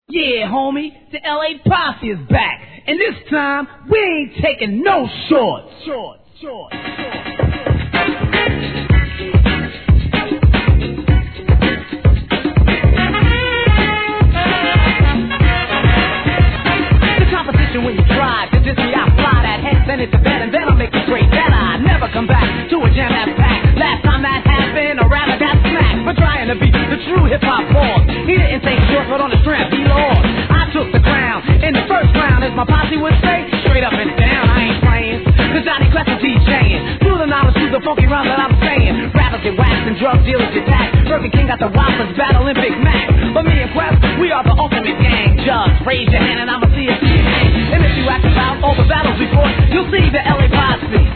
Yeah, homie, the LA Posse is back. And this time, we ain't taking no shorts. The competition when you try to diss me, I fly that head, send it to bed, and then I'll make it straight. That I never come back to a jam that's packed. Last time that happened, a rapper got smacked for trying to be the true hip-hop boss. He didn't take short, but on the strength, he lost. I took the crown in the first round, as my posse would say, straight up and down. I ain't playing, cause Johnny Quest is DJing. Through the knowledge, through the funky rhyme that I'm saying. Rappers get waxed and drug dealers get taxed. Burger King got the Whoppers battling Big Mac. But me and Quest, we are the ultimate gang. Just raise your hand and I'ma see if you hang. And if you ask about all the battles we fought, you'll see the LA Posse.